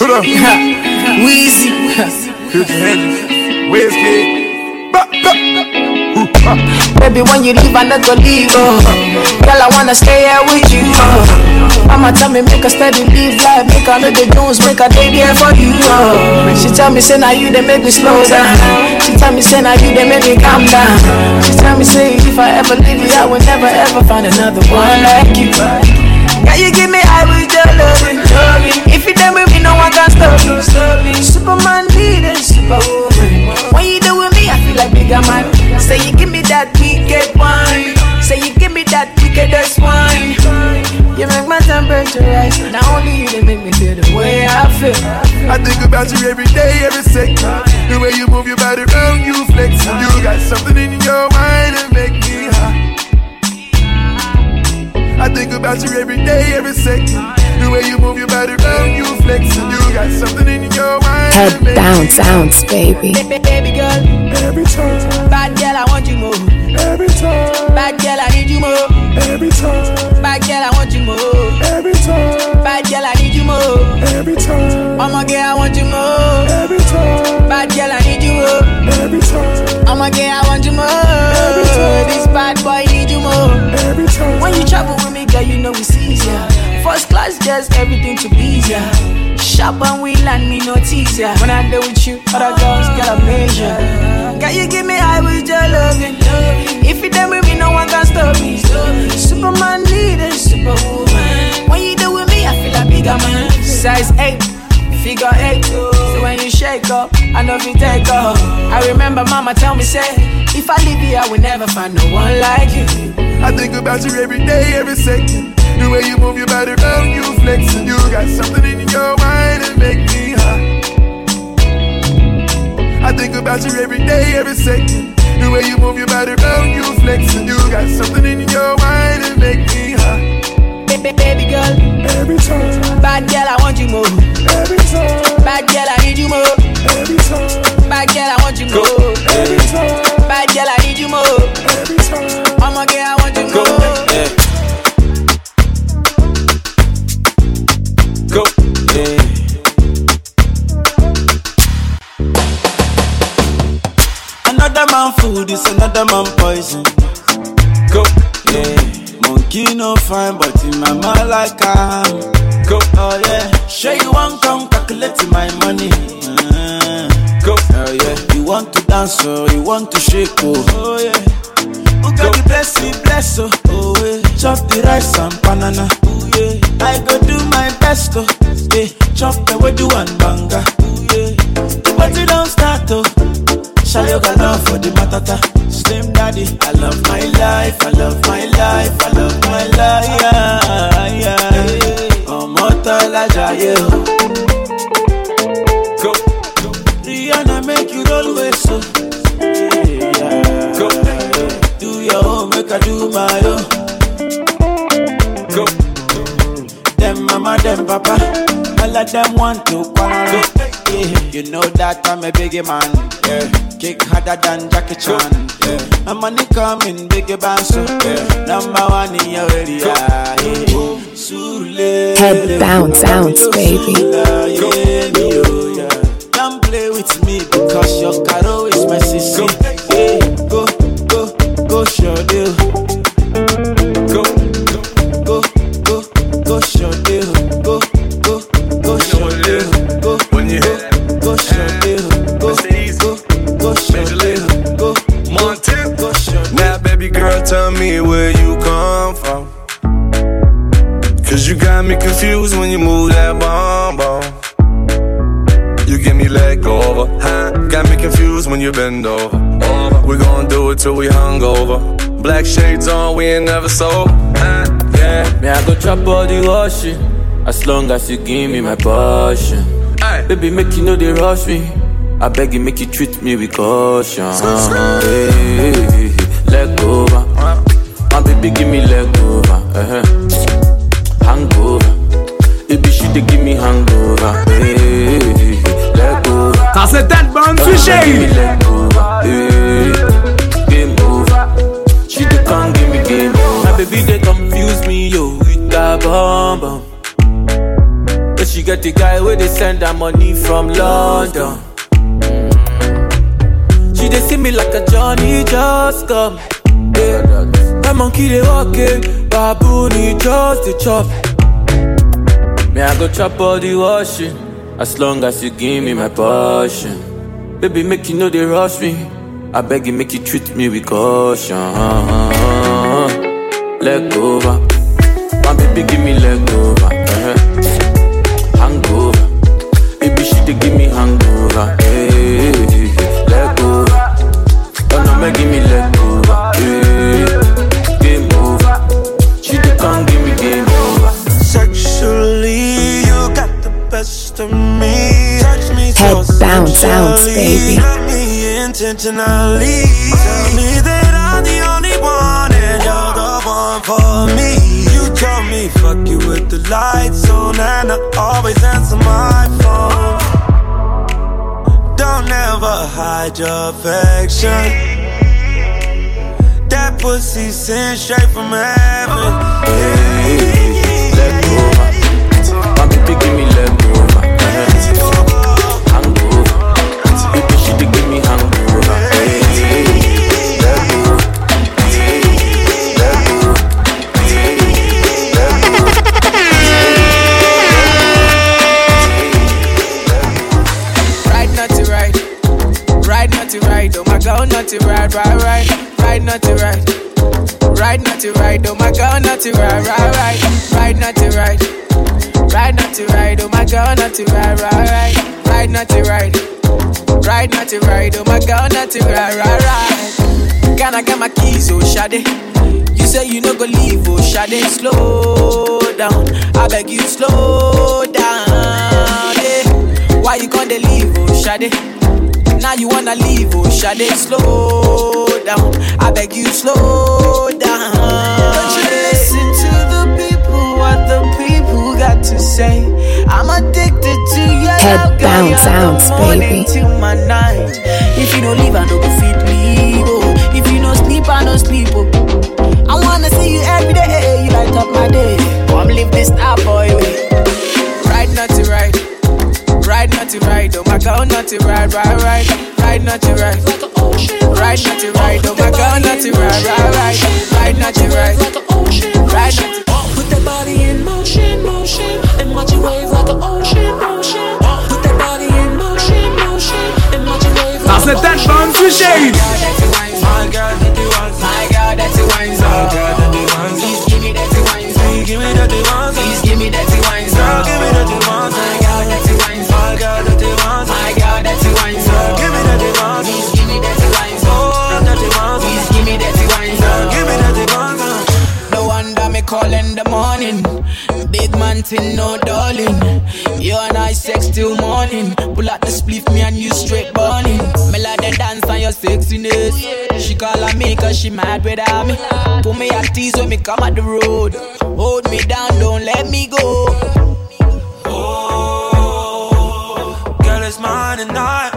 Buddha, Weezy, Future Hendrix, Wizkid. Baby, when you leave, I not go leave. Girl, I wanna stay here with you. Mama tell me make a steady live life, make a know the dunes, make a day there for you. She tell me say now you they make me slow down. She tell me say now you they make me calm down. She tell me say if I ever leave you, I will never ever find another one like you. Can you give me high with your loving? If you done with me, no one can stop you. Superman leader, superwoman. When you do with me, I feel like bigger man. Say you give me that wicked wine. Say you give me that wickedest wine. You make my temperature rise. Not only you, they make me feel the way I feel. I think about you every day, every second. The way you move your body around, you flexing. You got something in your mind that make me high. I think about you every day, every second. The way you move your body around, you flexing. You got something in your mind. Head down sounds, baby. Baby girl, every time. Bad girl, I want you more. Every time. Bad girl, I need you more. Every time. Bad girl, I want you more. Every time. Bad girl, I need you more. Every time. I'ma girl, I want you more. Every time. Bad girl, I need you more. Every time. I'ma girl, I want you more. Every time. This bad boy need you more. Every time. When you travel with me, girl, you know it's easier. First class, just everything to be easier. Shop and we land me no teaser. When I deal with you, other girls gotta measure. Can you give me high with your loving? If you done with me, no one can stop me. Superman leader, superwoman. When you do with me, I feel like bigger man. Size 8, figure 8. So when you shake up, I know if you take up. I remember mama tell me say, if I leave you, I will never find no one like you. I think about you every day, every second. The way you move your body around, you flexing. You got something in your mind that make me high. I think about you every day, every second. The way you move your body around, you flexing. You got something in your mind that make me high. Baby girl, every time. Bad girl, I want you more. Every time. Bad girl, I need you more. Every time. Bad girl, I want you more. Every time. Bad girl, I need you more. Every time. I'ma girl, I want you more. Go, yeah. Another man food is another man poison. Go, yeah. Monkey no fine, but in my mind like I'm. Go, oh yeah. Sure you want come calculate my money. Go, oh yeah. You want to dance or you want to shake, oh yeah. Who got the bless oh, oh yeah. Chop the rice and banana, oh yeah. I go do my best, oh yeah. Chop the way do one banga, oh yeah. But you don't start, oh. Shall you got love for the matata? Slim daddy, I love my life, I love my life, I love my life, yeah, yeah. Oh, Motala Jaye, go. Rihanna make you roll with so, yeah. Go. Do your own, make I do my own. Go. Them mama, them papa, all of them want to quarrel. Yeah. You know that I'm a biggie man, yeah. Kick harder than Jackie Chan, yeah. My money coming, biggie band, so yeah. Number one in your area, yeah. Head down sounds, baby. Don't play with me because your caro is my sister. Yeah. Go, go, go, show deal. Go, go, go, go, show deal. Go, go, go, show deal. Go, go, go, show deal. Go, go, show deal. Go, Montana. go, show deal. Now, baby girl, tell me where you come from. Cause you got me confused when you move that bomb bomb. You give me leg over, huh? Got me confused when you bend over. We gon' do it till we hungover. Black shades on, we ain't never sold, huh? Yeah. Me I go chop all the washing, as long as you give me my passion. Aye. Baby, make you know they rush me. I beg you, make you treat me with caution. Hey, leg over. My baby, give me leg over. Hangover. Baby, she dey give me hangover. Hey, leg over. Quand c'est tête bonne, tu Give me leg over. Hey, game over. She dey come give me game over. My baby, they confuse me, yo, with that bomb bomb. But she get get the guy where they send her money from London. She dey see me like a Johnny just come. Yeah. My monkey they walking, baboon he just the chop. Me I go chop all the washing, as long as you give me my portion. Baby make you know they rush me, I beg you make you treat me with caution. Leg over, my baby give me leg over. Hangover, baby she dey give me hangover. Hey, leg over, oh no make give me leg over. Hey, game over, she dey come give me game over. Sexually, you got the best of me. Touch me Head so bounce, baby. Love me intentionally. Tell me that I'm the only one and you're the one for me. You told me fuck you with the lights on and I always answer my phone. Don't ever hide your affection. That pussy sent straight from heaven. Hey, leg over, my baby give me leg over. Hangover, baby she dey give me hangover. Hey, leg over, leg over, Ride naughty ride, ride naughty ride, oh my girl naughty ride, ride naughty ride, ride naughty ride, oh my girl naughty ride, ride naughty ride, ride naughty ride, oh my girl naughty ride, ride naughty ride, ride naughty ride, oh my girl naughty ride. Can I get my keys, oh Shade? You say you no go leave, oh Shade. Slow down, I beg you slow down, yeah. Why you can't leave, oh Shade? Now you wanna leave, oh Shade. Slow down, I beg you slow down. Don't you listen to the people, what the people got to say. I'm addicted to your Head love, girl, bounce, you're bounce, the morning baby. till my night. If you don't leave, I don't go fit leave, oh. If you don't sleep, I don't sleep, oh. I wanna see you every day, you light up my day. Come live this star boy way. Ride naughty ride, ride naughty ride, oh my girl naughty ride, ride naughty ride, ride naughty ride, oh my girl naughty ride, ride naughty ride, ride naughty. Put that body in motion, motion, and watch it wave like an ocean, ocean. Put that body in motion, motion, and watch it wave like an ocean. bound to shade. My God, that the ones, my God, that the ones, my God, that the ones. Please give me that the ones, please give me that the ones, please give me that the ones, give me that the ones. My God, that the ones, my God, that the ones, my God, that the ones, give me that the ones, please give me that the ones, oh, that the ones, please give me that the ones, give me that the ones. No wonder me call in the morning. Big man thing, no darling. You and I sex till morning. Pull out the spliff, me and you straight burning. Me like the dance on your sexiness. She call on me cause she mad without me. Put me at tease when me come at the road. Hold me down, don't let me go. Oh, girl, it's mine tonight.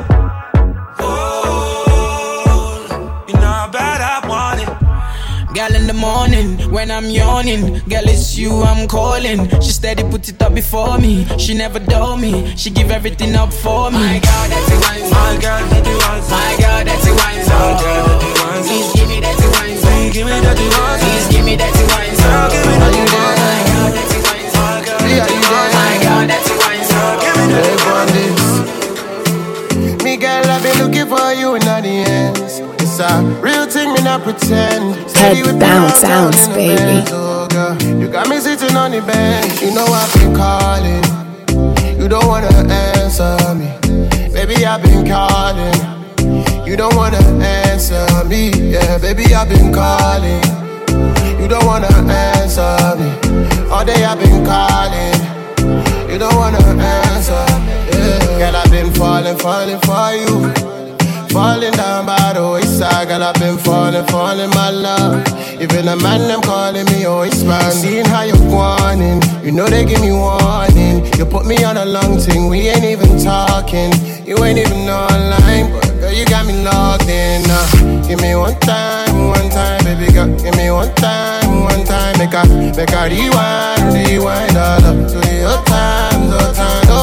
Oh, you know how bad I want it. Girl in the morning, when I'm yawning, girl it's you I'm calling. She steady put it up before me, she never dull me, she give everything up for me. My God, that's the wine, My God, that the ones, my God, that's the wine, my God, that the ones. please give me that the wine, Please give me that the ones. please give me that the wine, Girl, give me that the ones. my God, that's the wine, My God, my God, that's the wine, give me that the ones. Me girl, I've been looking for you in the ends. It's a real thing, me not pretend. Steady with me bounce, round town bounce, in the baby. Benz, oh girl. You got me sitting on the bench. You know I've been calling. You don't wanna answer me. Baby, I've been calling. You don't wanna answer me. Yeah, baby, I've been calling. You don't wanna answer me. All day I've been calling. You don't wanna answer me. Yeah. Girl, I've been falling for you. Falling down by the wayside, girl, I've been falling, my love. Even the man, them calling me always man. Seeing how you're whining, you know they give me warning. You put me on a long thing, we ain't even talking. You ain't even online, but girl, you got me logged in. Give me one time, baby girl. Give me one time. Make a rewind all up to your times, oh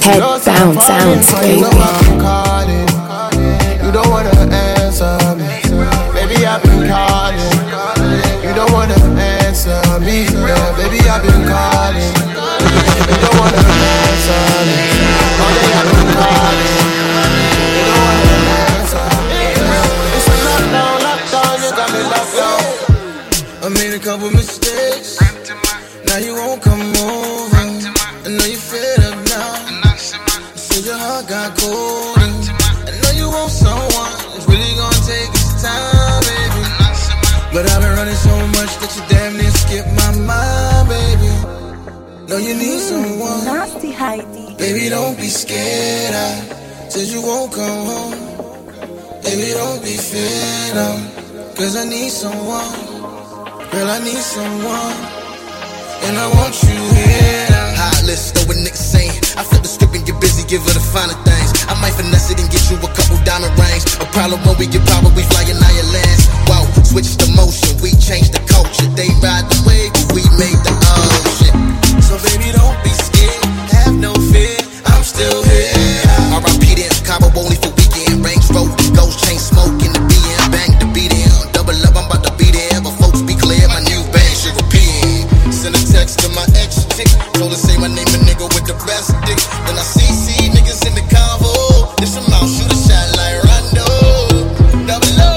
Head down sounds, baby. You know I've been calling. You don't wanna answer me. Baby, I've been calling. You don't wanna answer me. Yeah, baby, I've been calling. You don't wanna answer me. All day I've been calling. You don't wanna answer me. It's a lockdown, you got me locked down. I made a couple mistakes. Now you won't come over. I know you fed up now. Said your heart got cold. I know you want someone. It's really gonna take its time, baby. But I've been running so much that you damn near skip my mind, baby. Know you need someone. Nasty Heidi. Baby, don't be scared. I said you won't come home. Baby, don't be fed up. Cause I need someone. Girl, I need someone. And I want you here. High list, know what niggas saying. I flip the script and get busy, give her the finer things. I might finesse it and get you a couple diamond rings. A problem when we get power, we flying islands. Wow, switch the motion, we change the culture. They ride the wave, but we made the ocean. So baby, don't be scared, have no fear, I'm still here. R.I.P. then, Cabo only for weekend. Range road, ghost chain smoke in the BM. Bang the beat in, double up, I'm about to be there. But folks be clear, my new bang should repeat. Send a text to my ex chick, told her say my name a nigga with the best dick. Then I see niggas in the convo. This a mouth, shoot a shot like Rondo. Double O.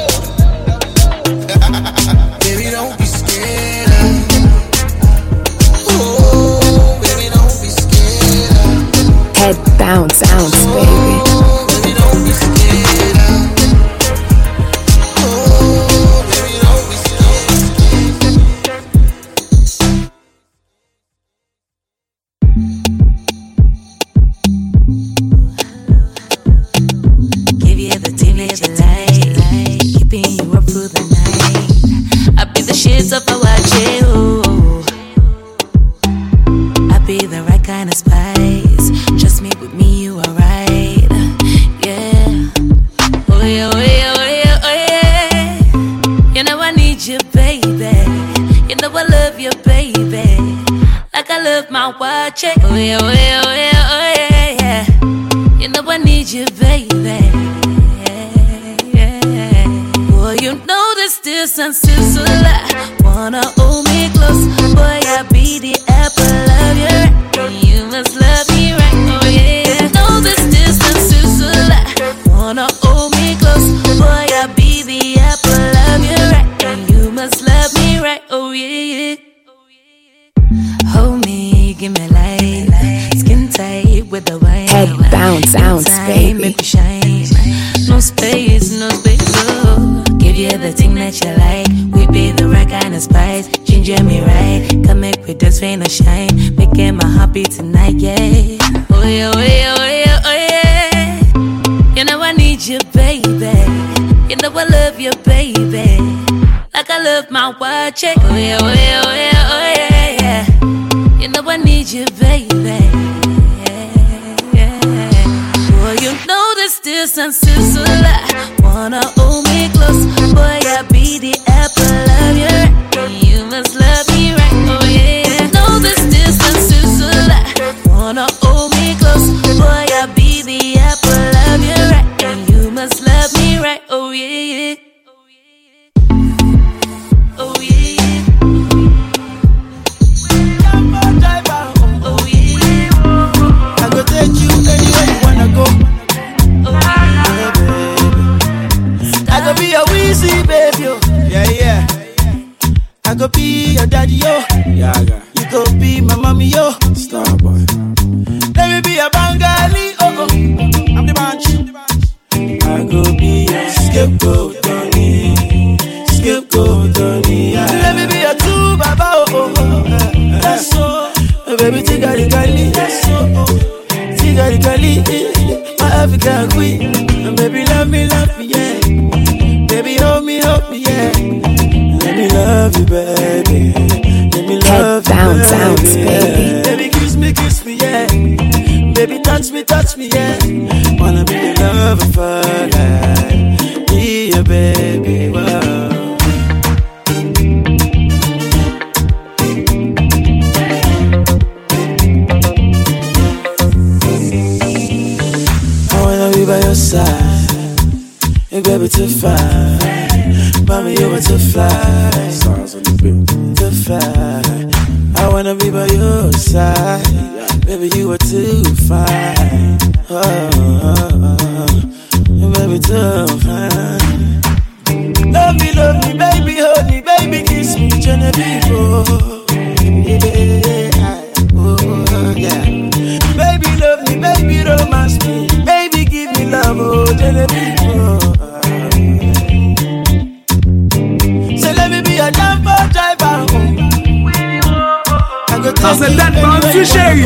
Baby, don't be scared. Oh, baby, don't be scared. Head down sounds, baby. Baby, don't be scared. Oh, baby, don't be Give you the team that you like, keeping you up through the night. I be the shits up, I watch you. I be the right kind of spice. Just me with me, you alright. Yeah. Oh yeah, oh yeah, oh yeah, oh yeah. You know I need you, baby. You know I love you, baby. Like I love my watch. Oh yeah, oh yeah, oh yeah, oh yeah, yeah. You know I need you, baby. Boy, you know this distance is a lie. Wanna hold me close. Boy, I be the apple of your eye. You must love me right. Oh yeah. You know this distance is a lie. Wanna hold me close. Boy, I be the apple of your eye. You must love me right. Oh yeah. Hold me, give me light. Skin tight with the wine. Head down sounds, baby. Make me shine. No space, no space. Oh. Give you the thing that you like. We be the right kind of spice. Ginger me right. Come make with this rain or shine. Making my heart beat tonight, yeah. Oh yeah, oh yeah, oh yeah, oh yeah. You know I need you, baby. You know I love you, baby. Like I love my watch. Oh yeah, oh yeah, oh yeah, oh yeah, yeah. You know I need you, baby. Boy, you know this distance is a lie. Wanna hold me close. Boy, I be the apple of your eye. You must love me right. Oh yeah. You know this distance is a lie. Wanna hold me close. Boy, I be the apple of your eye. You must love me right. Oh yeah. Oh yeah. Oh yeah. I go take you anywhere you wanna go. I go be your Weezy, baby, yo. Yeah, yeah. I go be your daddy, yo. Yeah, you go be my mommy, yo. Starboy. Let me be a Bengali, oh, oh. I'm the bunch. I go be your scapegoat, Tony. Scapegoat, Tony. Yeah. Let me be your true baba, oh, oh, oh. That's so. Baby, take out the Kali. That's so. Tigari Kali, my African queen. Baby, love me, yeah. Baby, hold me, yeah. Let me love you, baby. Let me love Head down sounds, baby. Baby, kiss me, yeah. Baby, touch me, yeah. Wanna be the lover for life. Be your baby, wow. by your side. Hey baby, too fine. Mommy, you were too fly. Stars on the beat. Too fly. I wanna be by your side. Baby, you were too fine. Baby, too fine. Love me, baby, hold me, baby, kiss me, Genevieve. Yeah. Baby, love me, baby, romance me, baby, give me love, oh, Genevieve. So let me be a jumper driver. That's a dead man fishy.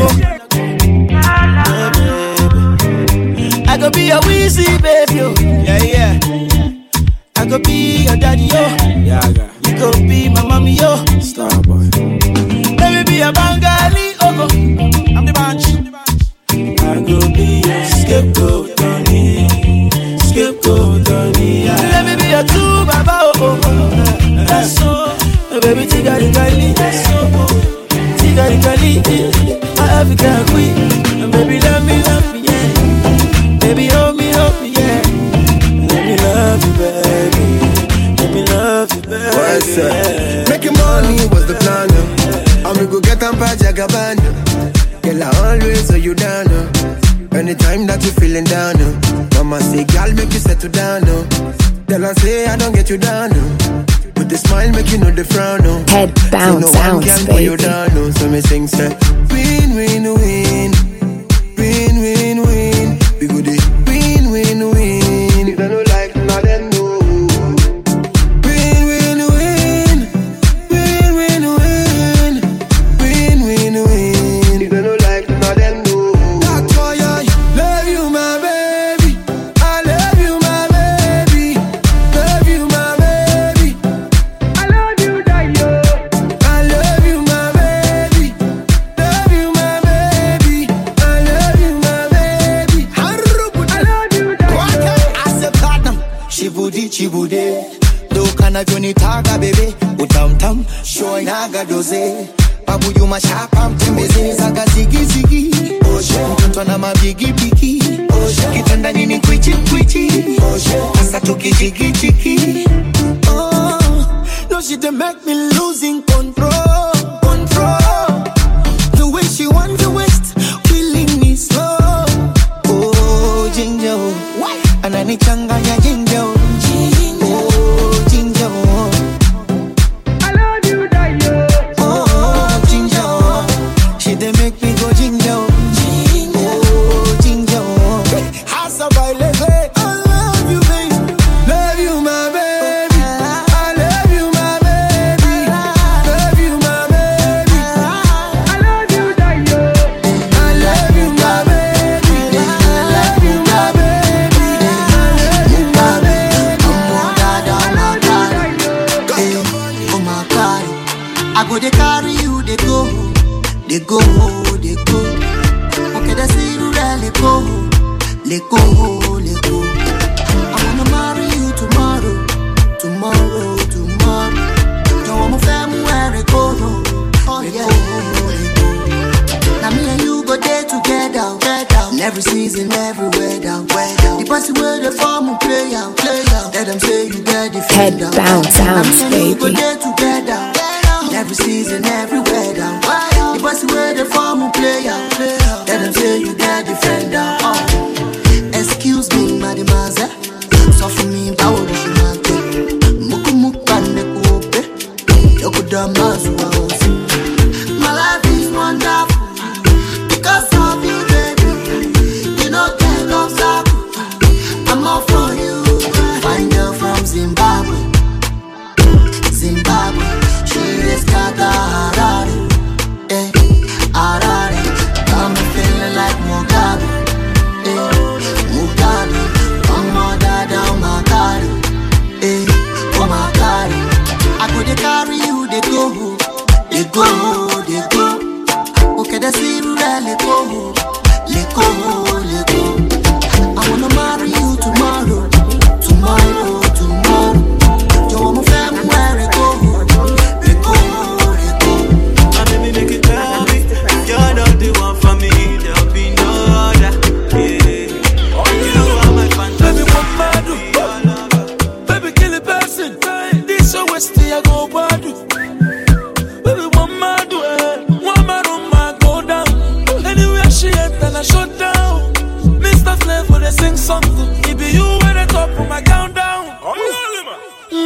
I could be a Weezy, baby, oh. Yeah. I could be your daddy, yo. Yeah. You could be my mommy, yo. Starboy. Let me be a Bengali, oh. I'm the bunch. I could be your scapegoat, Tony. Scapegoat, Tony. Let me be a two, baba, oh. That's so. Baby, Tigari, that's so. Tigari, my African queen. Baby, love me, yeah. Baby, hold me, yeah. Let me love you, baby. Let me love you, baby. What's up? Making money was the plan. I'm gonna go get on Pajagabana. Girl, I always hold you down. Anytime that you feeling down. Mama say, girl, make you settle down. Tell her say, I don't get you down. With the smile, make you know the frown. Head bounce, so no one can baby. put you down. So me sing, say, win, win, win. Win, win, win. We go the win, win, win. If I don't like nothing, no. Win, win, win. Win, win, win. Win, win, win. If I don't like nothing, no. That's why I love you, my baby. I love you, my baby. Love you, my baby. I love you, Dayo. I love you, my baby. Love you, my baby. I love you, my baby. I love you, Dayo. I said platinum, Chibudi. Do kana joni taga baby. Utam show naga doze. Babu you mashapam tembeze zaga zigi. Mtoto na mabigi kitanda nini kwichi. Asa tuki jigi. Oh, no she dey make me losing control. The way she want to waste, killing me slow. Oh, ginger, anani changa ya ginger. Oh, ginger. I love you, Dayo. Oh, ginger. She dey make me go ginger. Oh, ginger. Hasa baileze. I love you, baby. Love you, my baby. I love you, my baby. Love you, my baby. I love you, Dayo. I love you, my baby. I love you, my baby. I love you, my baby. Oh my God, I go they carry you, they go. Okay, they see you there, let go. I wanna marry you tomorrow. Don't want my family where it go. Oh yeah, now me and you go there together. Every season, every weather. The person where the farm will play out. Let them say you get the Head bounce, now me and you go baby. there together. Every season, every weather. The person where the farm will play out. Let them say you get the fender. Excuse me, mademoiselle. So for me, power is my thing. Mukumukane kupe. Yokudamazu house. My life is wonderful because of you, baby. You know that love's up. I'm all for you. Fine girl from Zimbabwe. She is Harare. Harare. Got me feeling like Mugabe.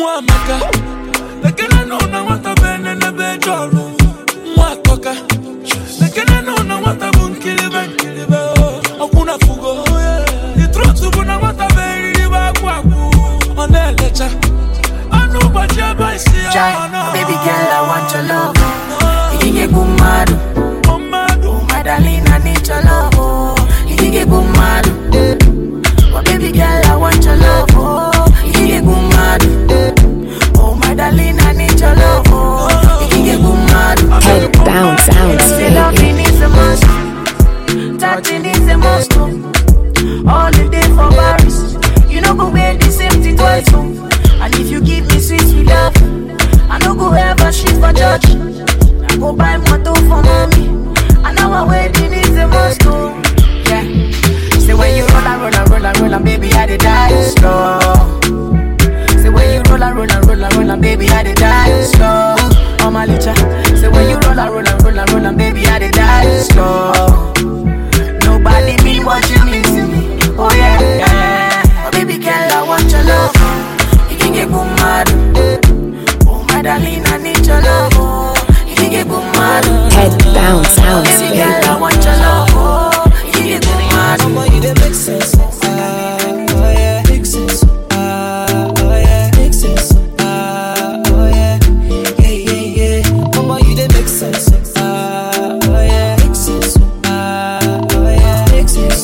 Mwamaka, lekena nona wata bene na bejolo. Mwatoka, lekena nona wata bunkili benkili. Okuna fugo, itrotu buna wata beri bakwaku. Onelecha, anu batia baisi ana. Baby girl, I want your love. Ikinge bumadu, Madalina, I need your love. Ikinge bumadu, oh baby girl, I want your love. Ikinge bumadu, oh Madalina, I need your love. Ikinge bumadu. Head bounce sounds, baby. Loving is a must, touching is a must. All the day for Paris, you know go wear the same thing twice. And if you give me sweet love, I no go ever shit for church. I go buy motor for mommy. And now our wedding is a must. Yeah. Say when you roll and baby, I dey die slow. Say when you roll and baby, I dey die slow. Oh my licha. Say when you roll and baby, I dey die slow. Nobody mean what you mean to me. Oh yeah, yeah. Oh baby girl, I want your love. You can get boomad. Oh my darling, I need your love. You can get boomad. Head bounce sounds, Baby baby. girl, I want your love. You can get boomad. Mama, you dey make sense. Oh yeah, make sense. Oh yeah, make sense. Oh yeah, yeah. Mama, you dey make sense. Oh yeah, make sense. Oh yeah, make sense.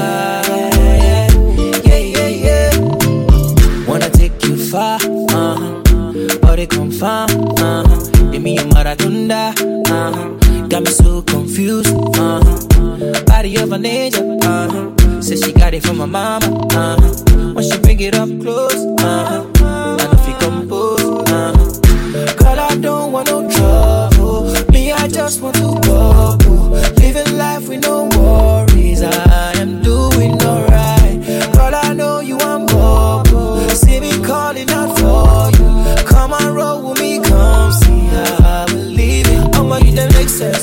Yeah. Wanna take you far, or they come far, give me a maratunda, got me so confused, body of a ninja, said she got it from my mama, when she bring it up close, I know if you compose, girl I don't want no trouble, me I just want to go, living life with no worries, I am doing alright, girl I know you want more, see me calling out for you, come and roll with me, come see how I believe it, I'ma you that make sense.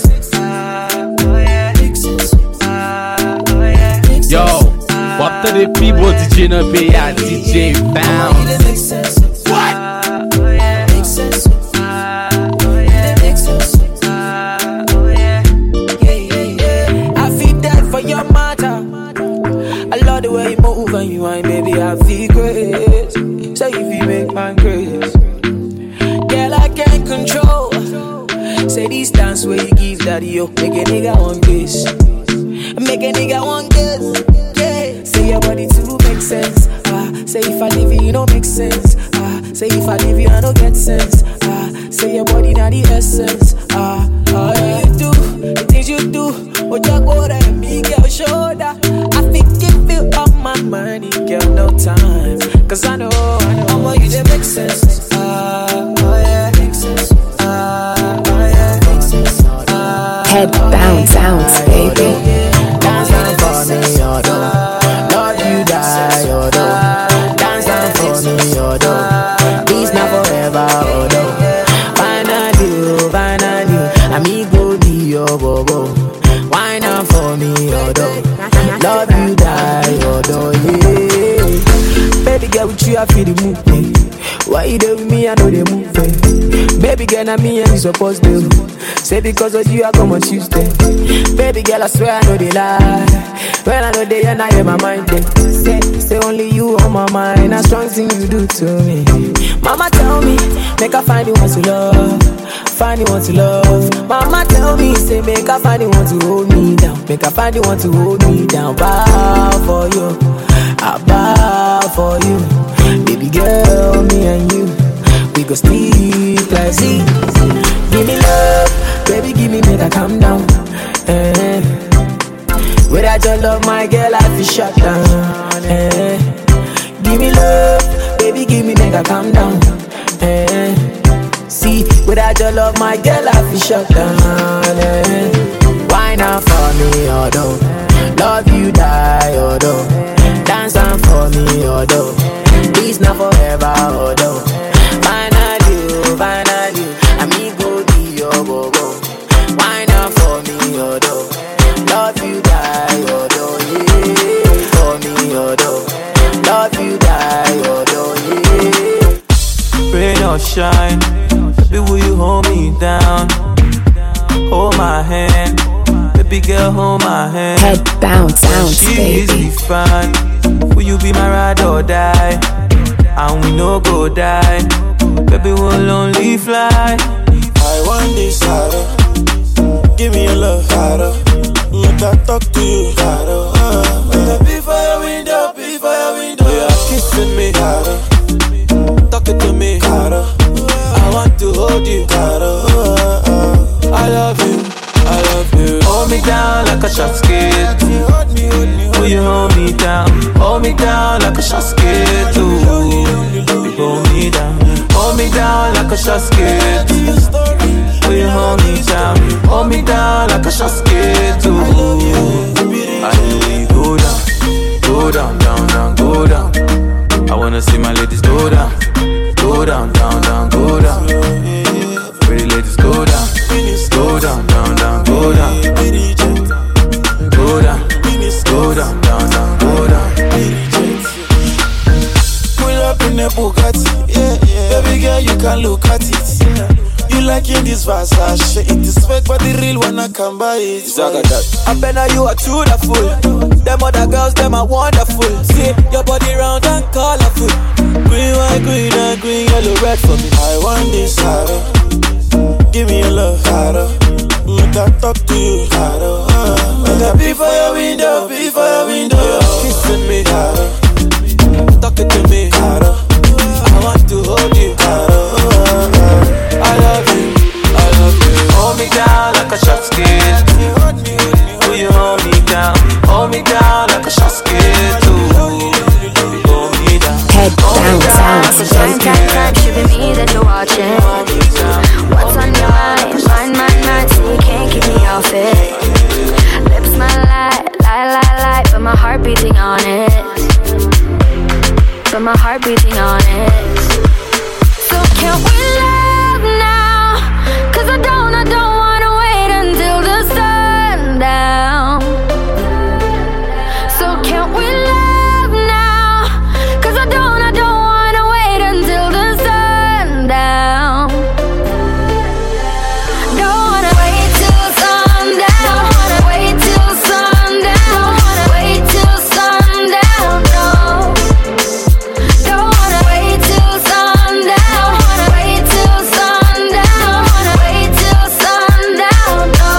Yo, after the people DJ no pay a DJ bounce. What? Makes sense. I feel that for your matter. I love the way you move and you whine, baby. I feel great. Say if you make my grace, girl, I can't control. Say this dance where you give daddy, yo, make a nigga one kiss, make a nigga one kiss. Yeah, say your body too make sense. Say if I leave you, you don't make sense. Say if I leave you, I don't get sense. Say your body not the essence. Yeah, you do the things you do. Oh, just go there, me girl shoulder. I think you feel all my money, girl, no time. Cause I know, I'ma you that make sense. Yeah, makes sense. Yeah, makes sense. Head bounce sounds, baby. dance down for me, your door. Lord, you die, your door. Dance down for me, your door. This not forever, oh no. Finally, I me go be your bobo. Why not for me, your door? Love you die, your door, yeah. Baby girl, with you I feel the movement. Why you there with me, I know they moving. Baby girl, not me and you supposed to. Say because of you, I come on Tuesday. Baby girl, I swear I know they lie. When I know they and I hear my mind they say only you on my mind. A strong thing you do to me. Mama tell me, make I find you want to love. Find you want to love. Mama tell me, say make I find you want to hold me down. Make I find you want to hold me down. Bow for you, I bow for you. Baby girl, me and you, we go sleep like sea. Give me love, baby, give me make I calm down. Without your love, my girl, I feel shut down. Give me love, baby, give me make I calm down. See, without your love, my girl, I feel shut down. Why not for me, although? Love you die, although. Dance down for me, although. This not forever, although. Finally, I me go be your bobo. Why not for me, although? Love you die, although, yeah. For me, although. Love you die, although, yeah. or shine. Baby, will you hold me down? Hold my hand. Baby girl, hold my hand. Head bounce, bounce, She's baby. fine. Will you be my ride or die? And we no go die. Baby, we'll only fly. I want this harder. Give me your love harder. Make I talk to you harder. Be for your window, be for your window. You're kissing me harder. Talking to me harder. I want to hold you harder. I love you, I love you. Hold me down like a shot skate. Will you hold me down? Hold me down like a shot skate. Hold me down. Hold me down like a shot skate. Will you hold me down? Hold me down like a shot skate. I know you go down, go down, down, down, go down. I wanna see my ladies go down, go down, down, down, go down. Pretty ladies go down, go down, down, down, go down. Go down, go down, down, down, go down. Pull up in the Bugatti, yeah, yeah. Baby girl, you can look at it, yeah. You like in this Versace. It is fake, but the real one I can buy it. I bet now you are too the fool. Them other girls, them are wonderful. See your body round and colorful. Green, white, green, and green, yellow, red for me. I want this harder. Give me your love harder. Make I talk to you harder. Make I be for your window, be for your window. You're kissing me harder. Talking to me harder. I want to hold you harder. I love you, I love you. Hold me down like a shot skate. Will you hold me down? Hold me down like a shot skate. Hold me down. Head bounce, bounce, Time, baby. time, time, should be me that you're watching. What's on your mind? Mine, so you can't keep me off it. Lips smile lie, but my heart beating on it. But my heart beating on it. So can we love now? 'Cause I don't wanna wait until the sundown. So can we love now? 'Cause I don't wanna wait until the sundown. Don't wanna wait till sundown. Wait till sundown. Wait till sundown. No. Don't wanna wait till sundown. Wait till sundown. Wait till sundown. No.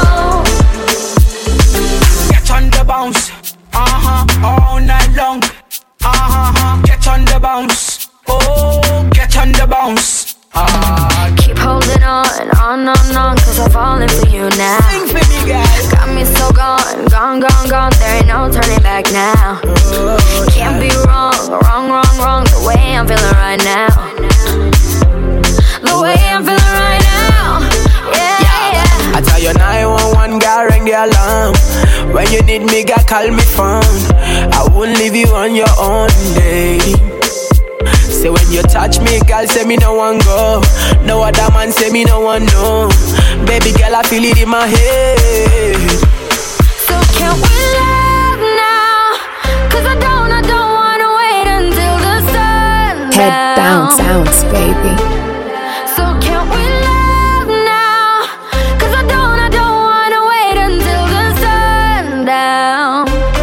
Get on the bounce, all night long, get on the bounce, oh, get on the bounce, Keep holding on, 'cause I'm falling for you now. sing for me, guys. Got me so gone, there ain't no turning back now. Can't be wrong, the way I'm feeling right now. The way I'm feeling right now, yeah. I tell you 911, girl, ring the alarm. When you need me, girl, call me phone. I won't leave you on your own, lady. Say when you touch me, girl, say me no one go. No other man say me no one know. Baby girl, I feel it in my head. So can we love now? 'Cause I don't wanna wait until the sundown. Head bounce, bounce, baby. So can we love now? 'Cause I don't wanna wait until the sundown.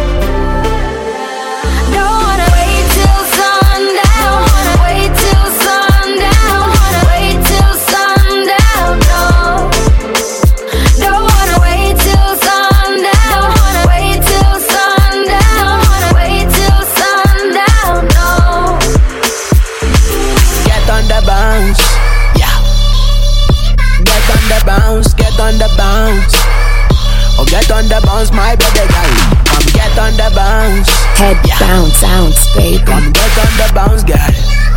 Don't wanna wait till sundown. Wait till sundown. Wait till sundown. No. Don't wanna wait till sundown. Wait till sundown. Wait till sundown. No. Get on the bounce, yeah. Get on the bounce, get on the bounce. Oh, get on the bounce, my baby girl. Come get on the bounce. Head bounce, bounce, baby. Come get on the bounce, girl.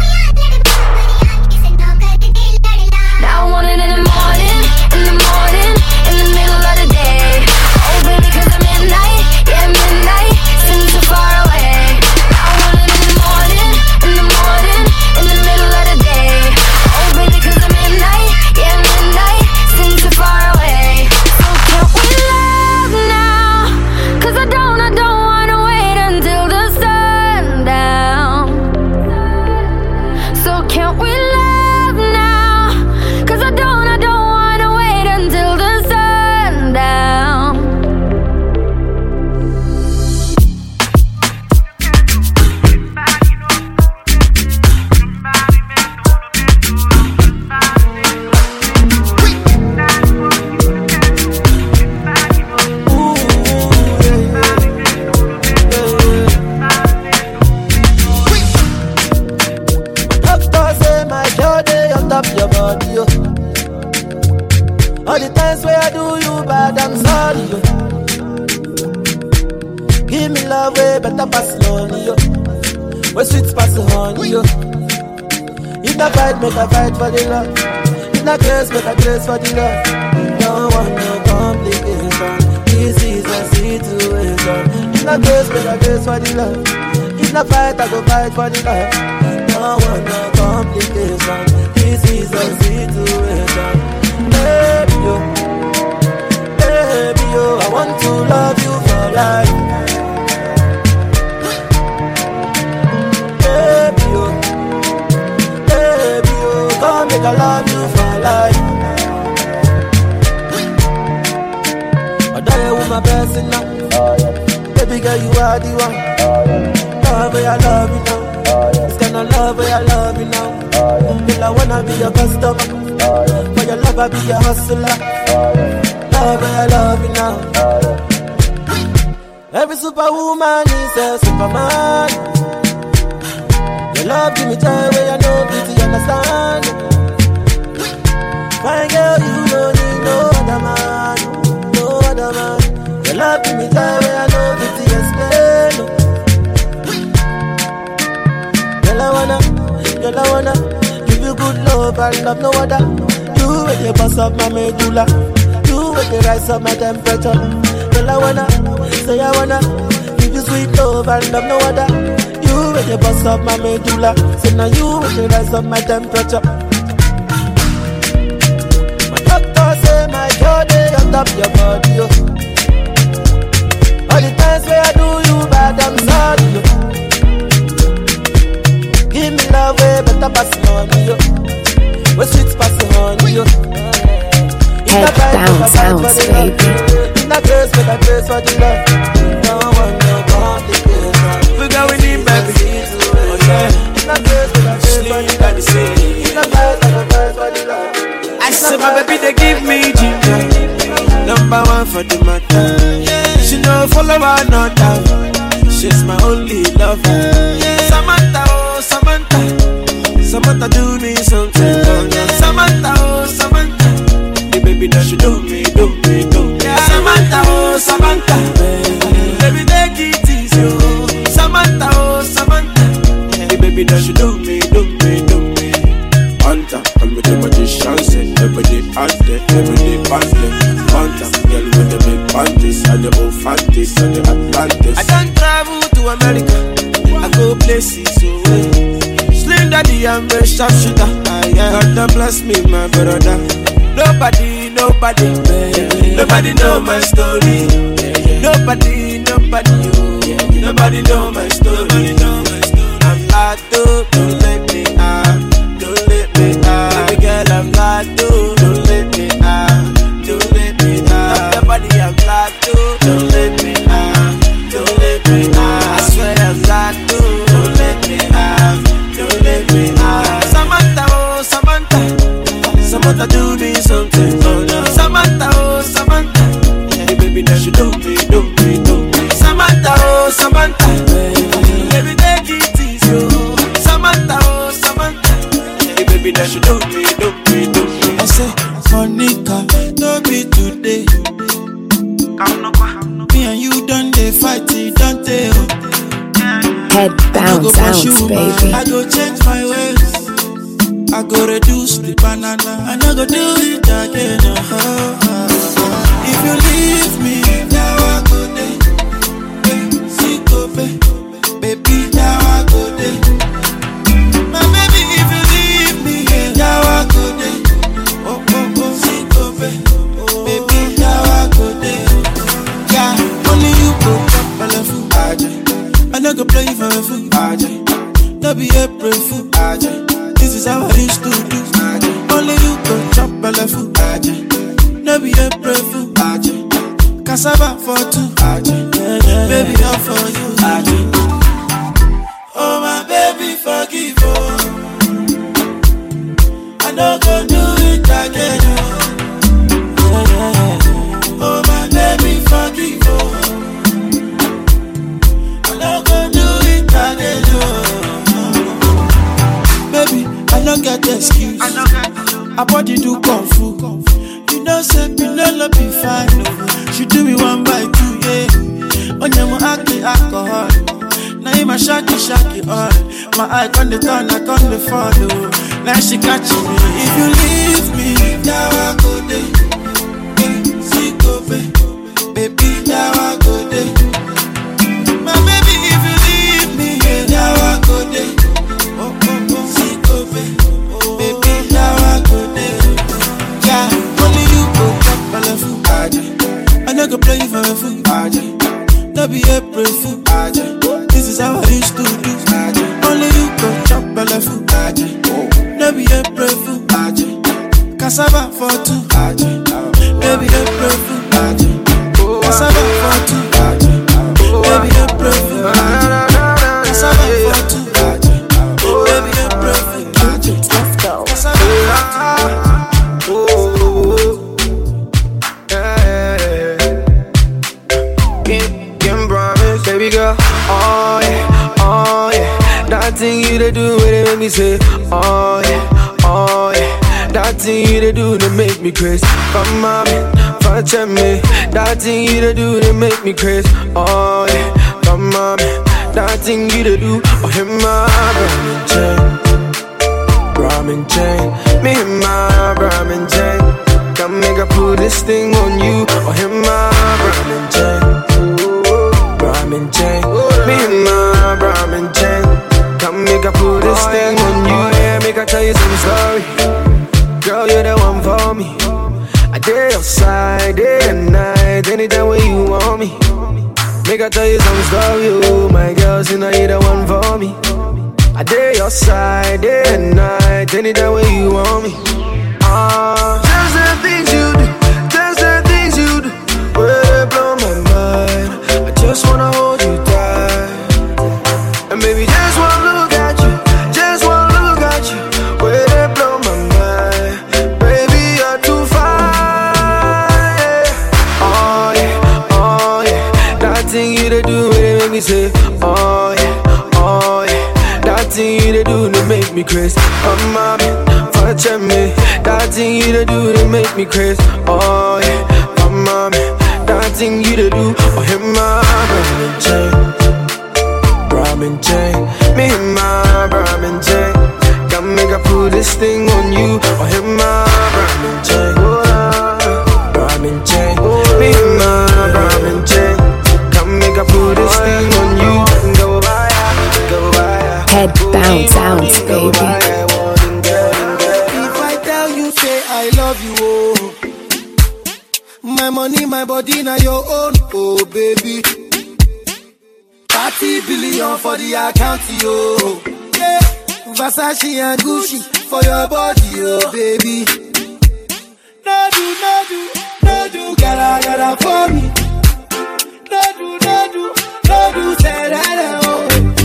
Now I want it in the morning, in the morning, in the middle of the day. Oh baby, 'cause I'm midnight, yeah midnight, seems so far away. Now I want it in the morning, in the morning, in the middle of the day. Oh baby, 'cause I'm midnight, yeah midnight, seems so far away. So can we love now? 'Cause I don't wanna wait until the sundown. way better pass money, yo. We sweet pass the honey, yo. If I fight, make a fight for the love. If I grace, make a grace for the love. Don't want no complication. This is a situation. If I grace, make a grace for the love. If I fight, I go fight for the love. Don't want no complication. This is a situation. Baby, yo. Baby, yo. I want to love you for life. Baby, yo. Baby, yo. Come make I love you for life. I die with my person now. Baby girl, you are the one. Love where I love you now. This kind of love where I love you now. Girl, I wanna be your customer. For your love, I be your hustler. Love where I love you now. Every superwoman is a superman. Your love give me joy where I know beauty, understand. Fine girl, you don't need no other man. No other man. Your love give me joy where I know beauty, explain. Girl, I wanna give you good love and love no other. You with the boss of my medulla. You with the rise of my temperature. Girl, I wanna give you sweet love and love no other. You with the boss of my medulla. So now you with the rise of my temperature. My doctor say my body on top your body, yo. All the times where I do you bad, I'm sorry, yo. Give me love way better pass money, yo. We sweet pass honey, yo. Head down sounds, baby. In that grace, make a grace for the love. Don't want no complication. We going in, baby. Oh yeah. In that grace, make a grace for the love. In that grace, make a grace for the love. I said my baby, they give me ginger. Number one for the matter. She no follow another. She's my only lover. Samantha, oh Samantha, Samantha do me something. Samantha, oh Samantha, the baby that she do me. Samantha, oh Samantha, baby take it easy. Samantha, oh Samantha, the baby that she do me. Hunter, I'm with the magician, say every day out there, every day past them. Hunter, girl with the big panties and the old fanties and the Atlantis. I don't travel to America, I go places away. Slim daddy, I'm a sharpshooter. God bless me, my brother. Nobody know my story. Nobody know my story. I'm not don't let me out. Baby girl, I'm not don't let me out. Don't let me out. Nobody, I'm not don't let me out. Don't let me out. I swear I'm not don't let me out. Don't let me out. Samantha, oh Samantha, Samantha do me something. Oh no, Samantha, oh Samantha, the baby that she do me. Samantha, oh Samantha, baby take it easy. Samantha, oh Samantha, the baby that she do me. I say, Monica, don't be today. Me and you done they fight, don't they? Head down sounds, baby. I go change my ways. I go reduce the banana. I no go do it again. If you leave me, now I go there. Baby, now I go there. My baby, if you leave me, now I go there. Oh, baby, now I go there. Yeah, only you go chop my food. I no go play for a fool. No be April fool. This is how I used to do. Only you go chop my food. No be April fool. Cassava for two. Baby, all for you. Oh my baby, forgive. I no go do it again. Oh my baby, forgive. I no go do it again. Baby, I no get excuse. I body do kung fu. You know, say Pinelo be fine. She do me 1 by 2, yeah. On your act the alcohol. my shaky oil. My eye on the turn, I on the follow. Now she catching me. If you leave me, now I go there. Baby, now I go there. My baby, if you leave me, now I go there. Baby, now I go there. Yeah, only you go top my food. I never play for a food. No be April fool. This is how I used to do. Only you go chop my food. No be April fool. Cassava for two. Baby, April fool. Cassava for two. Baby, April fool. Cassava for two. Baby, April fool. Let's go. Baby girl, oh yeah, that thing you to do when it make me say, oh yeah, that thing you to do to make me crazy. Come on, touch me, that thing you to do to make me crazy. Oh yeah, come on, that thing you to do, oh hit my Brahmin chain, me hit my Brahmin chain. Come make I put this thing on you, oh hit my Brahmin chain. Brahmin chain, me and my Brahmin chain. Come make I put this thing on you. Yeah, make I tell you some story. Girl, you're the one for me. I did outside, day and night, anytime when you want me. Make I tell you some story, oh my girl, see now you're the one for me. I did your side, day and night, anytime when you want me. Just the things you do, just the things you do, will they blow my mind. I just wanna hold you tight, and baby, just one look at you, just one look at you, will they blow my mind. Baby, you're too fine, yeah. Oh yeah, that thing you to do, it make me say, oh yeah, that thing you to do, to make me crazy. Come on, touch me, that thing you to do, to make me crazy. Oh yeah, come on, that thing you to do, oh hit my Brahmin chain, me hit my Brahmin chain. Come make I put this thing on you, oh hit my Brahmin chain, me hit my Brahmin chain. Come make I put this thing on you, go by. Head down sounds, baby. If I tell you, say I love you, oh. My money, my body, now your own, oh baby. 30 billion for the account, yo. Yeah. Versace and Gucci for your body, oh baby. No do, gotta for me. No do, say that, oh.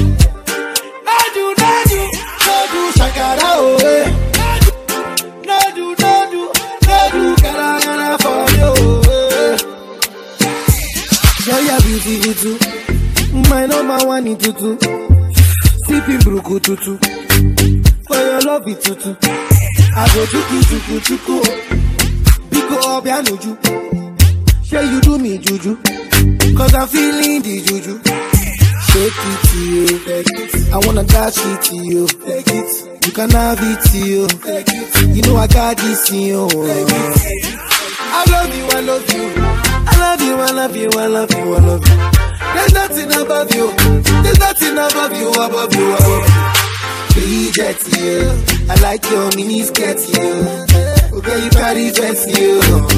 No do, shakara, oh, eh. No do, gotta for you, eh. Yeah, beauty, too. My number one in tutu. Sipping bruku tutu. For your love it tutu. I go chuku. Biko obianuju. Say you do me juju. Cause I'm feeling the juju. Shake it to you. I wanna dash it to you. Take it. You can have it to you. Take it. You know I got this in you. I love you. There's nothing above you. Reject you. I like your mini skirt, you. Okay, you carry dress, you.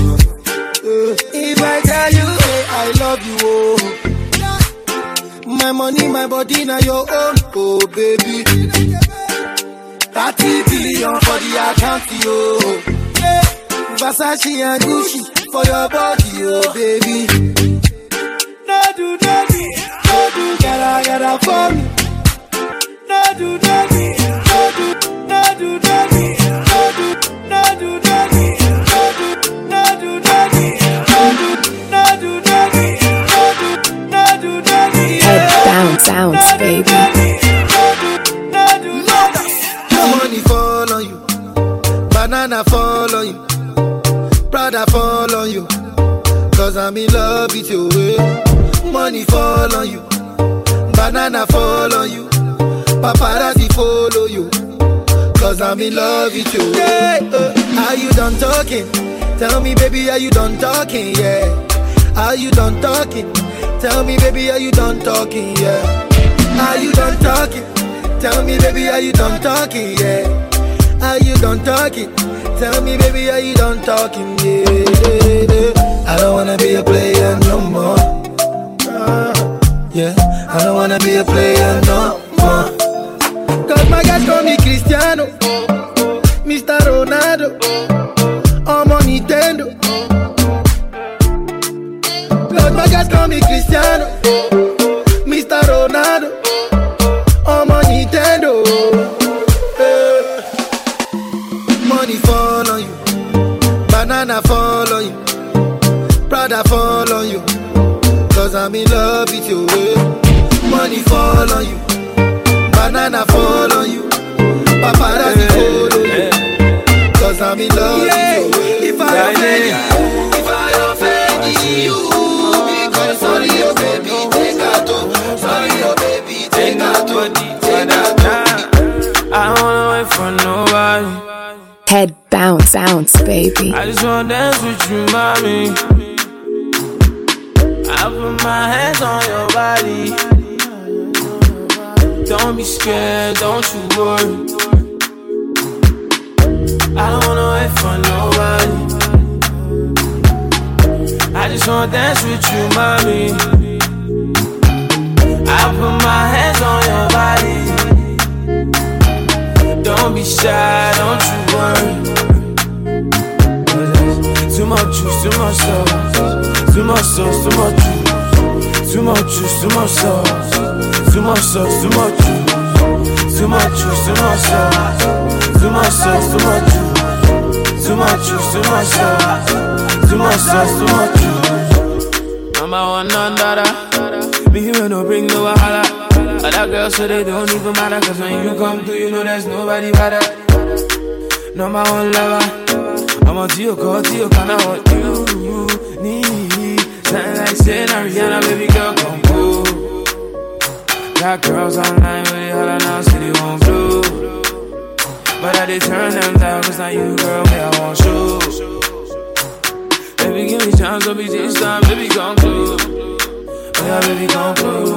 If I tell you, hey, I love you, oh. My money, my body, now your own, oh baby. 30 billion for the account, yo. Yeah. Versace and Gucci for your body, oh baby. No do, gotta for me. No do, Head down sounds, baby. Money fall on you, banana fall on you, Prada fall on you. Cause I'm in love with you. Money fall on you, banana fall fall on you. Paparazzi follow you. Cause I'm in love with you. Yeah, are you done talking? Tell me, baby, are you done talking? Yeah. Are you done talking? Tell me, baby, are you done talking? Yeah. Are you done talking? Tell me, baby, are you done talking? Yeah. Are you done talking? Tell me, baby, are you done talking? Yeah. I don't wanna be a player no more. Yeah. I don't wanna be a player no more. Cause my guys call me Cristiano, Mr. Ronaldo, I'm on Nintendo. Cause my guys call me Cristiano, Mr. Ronaldo, I'm on Nintendo. Money fall on you, banana fall on you, Prada fall on you. Cause I'm in love with you. Money fall on you, banana fall on you, paparazzi follow you. Cause I'm in love with you. If I offend you, because sorry your baby, take out. Sorry your baby, take out. I don't wanna wait for nobody. Head bounce, baby. I just wanna dance with you, mommy. I put my hands on your body. Don't be scared, don't you worry. I don't wanna wait for nobody. I just wanna dance with you, mommy. I put my hands on your body. Don't be shy, don't you worry. Too much juice, too much sauce. Too much sauce, too much juice. Too much juice, too much sauce. Too much sauce, too much juice. Too much juice, too much sauce. Too much sauce, too much juice. Too much juice, too much sauce. Too much sauce, too much juice. Number one, none dada. Me here no bring no wahala. Other girls so they don't even matter. Cause when you come through, you know there's nobody better. Number one lover. I'm on to your call, to your kind of what you need. Something like saying Ariana, baby girl, come through. Got girls online with it, holla now, say they won't blue. But I did turn them down, cause now you, girl, me, I want show. Baby, give me chance, don't be this time, baby, come through. Oh yeah, baby, come through.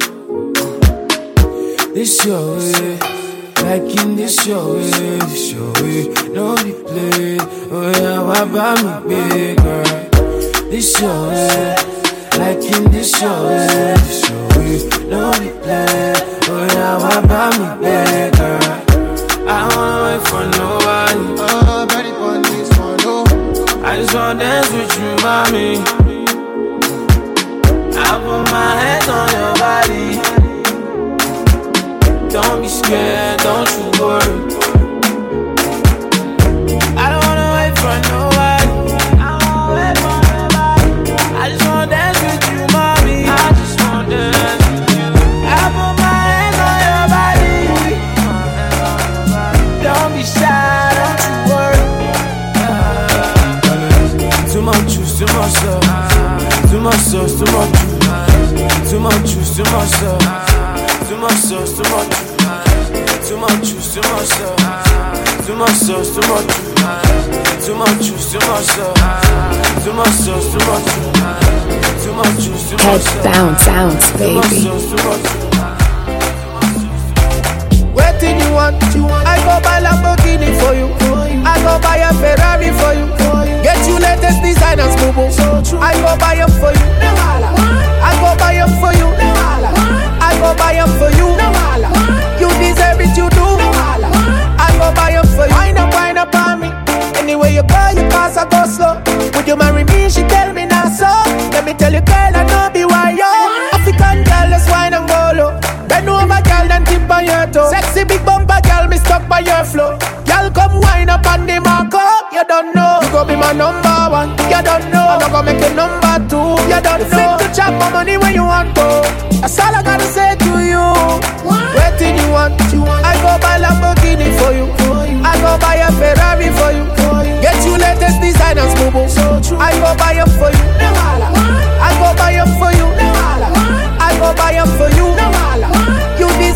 This your way, like in this your way, no be play. Oh yeah, why buy me big, girl? This your way, like in this your way, no be play. Oh yeah, why buy me big, girl? I don't wanna wait for nobody. Ready for this one, no. I just wanna dance with you, mommy. I put my hands on your body. Don't be scared, don't you worry. I don't wanna wait for nobody. I don't wanna wait for nobody. I just wanna dance with you, mommy. I just wanna dance with you. I put my hands on your body. Don't be shy, don't you worry. Too much juice, too much sauce. Too much sauce, too much juice. Too much juice, too much sauce. Too much sauce, too much juice. Too much juice, too much sauce. Too much sauce, too much juice. Too much juice, too much sauce. Too much sauce, too much juice. Too much juice, too much sauce. Head bounce, baby. Waiting you want, I go buy Lamborghini for you. I go buy a Ferrari for you. Get you latest designers, boo boo. I go buy them for you. I go buy them for you. I go buy them for you. You deserve it, you do. I go buy them for you. Wind up on me. Anyway you go, you pass, I go slow. Would you marry me? She tell me not so. Let me tell you, girl, I know be why yo. African girl, let's wine and go low. Bend over, girl, then tip on your toe. Sexy big bumper, girl, me stuck by your flow. Girl, come wine up on the marco. You don't know. You go be my number one. You don't know. I'm not gonna make you number two. You don't know. Fit to chop my money when you want to. That's all I gotta say to you. Waiting you want. I go buy Lamborghini for you. I go buy a Ferrari for you. Get you latest designers, boo boo. I go buy them for you. I go buy them for you. I go buy them for you. You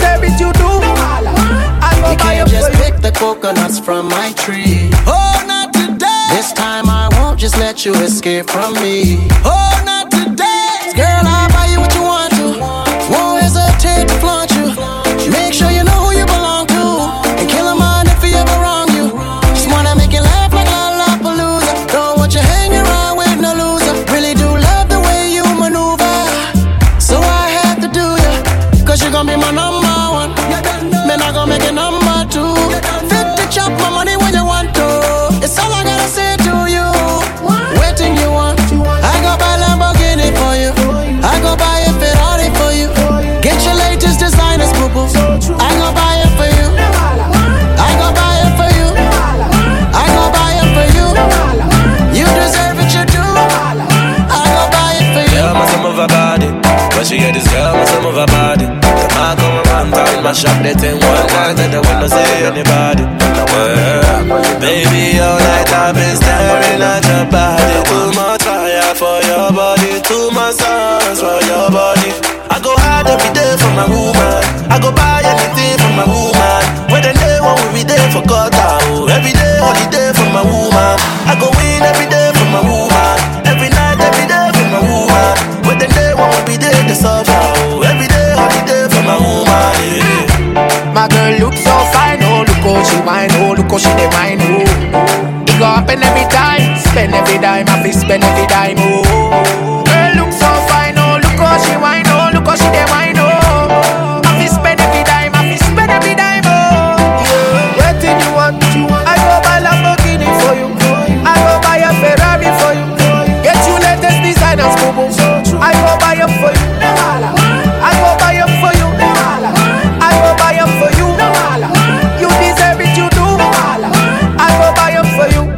let you escape from me. Oh, not today. Girl, I'll buy you what you want to. Won't hesitate to flaunt you. Make sure you know who you belong to. And kill a man if he ever wrong you. Just wanna make you laugh like Lollapalooza. Don't want you hang around with no loser. Really do love the way you maneuver. So I have to do ya, cause you gon' be my number one. Man, I gon' make it number two. Fit to chop my money when you want to. It's all I gotta say to you. Waiting you want. I go buy Lamborghini for you. I go buy a Ferrari for you. Get your latest designers, boo-boo. I go buy it for you. I go buy it for you. I go buy it for you. You deserve it, you do. I go buy it for you. Girl, must move her body. When she get this girl, must move her body. The man come around town, my shop, they think one night and the window say anybody. Baby, all night I've been staring at your body. Too much fire for your body, too much songs for your body. I go hard every day for my woman. I go buy anything for my woman. When the day when we be there for God, oh. Every day holiday for my woman. I go win every day for my woman. Every night, every day for my woman. When the day when we be there to suffer, oh. Every day holiday for my woman. Yeah. My girl looks so fine, oh look how she whine, oh look how she dey whine, oh. It go happen every time, spend every dime, I fi spend every dime, oh. Girl looks so fine, oh look how she whine, oh look how she dey whine, oh. I fi spend every dime, I fi spend every dime, oh. Yeah. Waiting you want, I go buy Lamborghini for you, I go buy a Ferrari for you, get you latest designers, boo-boo. I go buy them for you, I go buy them for you. I go buy them for you. You deserve it, you do. I go buy them for you.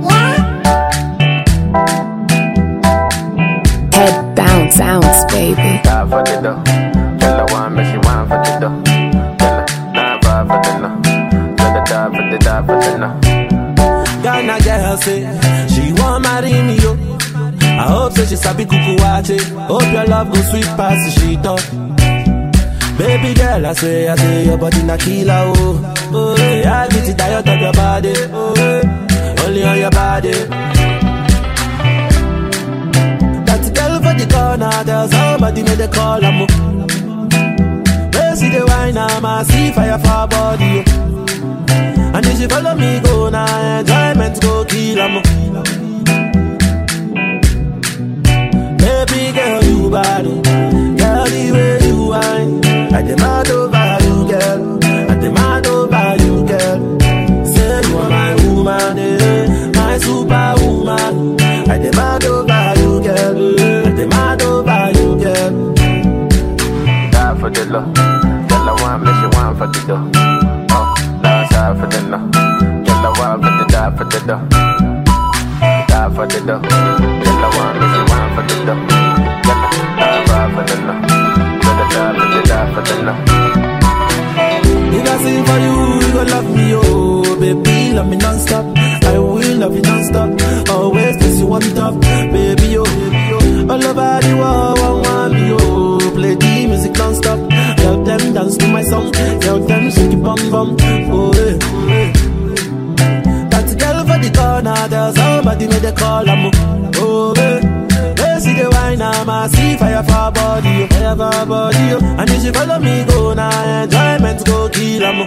Head bounce, bounce, baby. Die for the dough. Tell her one, but she want for the dough. Tell her, nah, five for the no. Tell her die for the no. Ghana girl say she want marry me, yo. I hope say she sabi kuku wache. Hope your love go sweet past the sheet up. Baby girl, I say your body na killer, oh. Oh, yeah, I get it diet of your body, oh, yeah. Only on your body. That girl for the corner, there's somebody made a call, I'm up. Where see the wine, I see fire for her body, oh. And if she follow me, go now, enjoyment go kill, I'm up. Baby girl, you body, girl, the way you whine. I demand over you, girl. I demand over you, girl. Say you are my woman, eh? My superwoman. I demand over you, girl. I demand over you, girl. Die for the love. Tell her one, make she want for the dough. Oh, last side for the no. Tell her one for the die for the dough. Die for the dough. Tell her one, make she want for the dough. Tell her die for the no. If I sing for you, you gon' love me, oh. Baby, love me non-stop. I will love you non-stop. Always place you on top. Baby, oh, baby, oh. All over the world, want me, oh. Play the music non-stop. Tell them dance to my song. Tell them shake it bum bum. Oh, yeah, oh, yeah. That girl for the corner, there's somebody made a call, I'm oh, yeah. See the wine, I see fire for her body, fire for her body. And if she follow me, go now, enjoyment go kill, I'm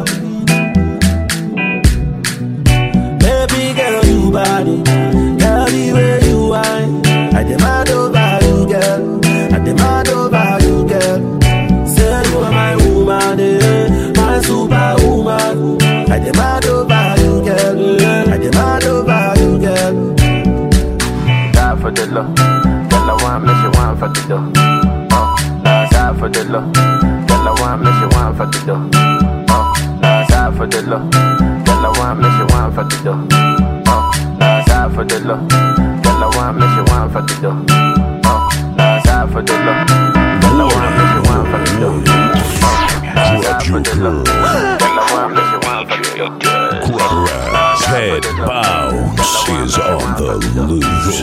baby girl, you body, girl, the way you whine. I demand over you, girl. I demand over you, girl. Say you are my woman, eh? My superwoman. I demand over you, girl. I demand over you, girl. Die for the love. Tell her one, make she want for the dough. Oh, last side for the love. Tell her one, make she want for the dough. Oh, last side for the love. Tell her one, make she want for the dough. Oh, last side for the love. Tell her one, make she want for the dough. Oh, last side for the love. Tell her one, make she want for the dough. Oh, last side for the love. Tell her one, make she want for the dough. Head bounce is on the loose.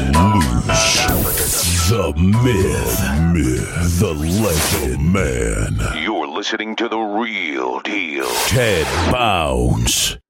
The myth, the legend man. You're listening to The Real Deal. Ted Bounce.